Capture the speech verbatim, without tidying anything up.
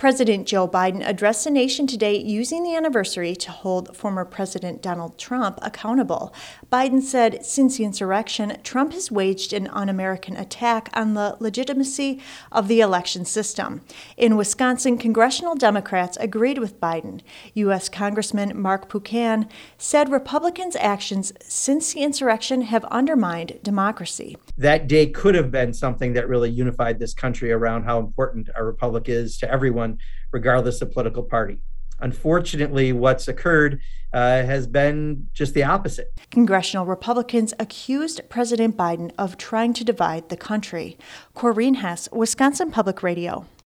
President Joe Biden addressed the nation today using the anniversary to hold former President Donald Trump accountable. Biden said since the insurrection, Trump has waged an un-American attack on the legitimacy of the election system. In Wisconsin, congressional Democrats agreed with Biden. U S Congressman Mark Pocan said Republicans' actions since the insurrection have undermined democracy. That day could have been something that really unified this country around how important our republic is to everyone, regardless of political party. Unfortunately, what's occurred uh, has been just the opposite. Congressional Republicans accused President Biden of trying to divide the country. Corrine Hess, Wisconsin Public Radio.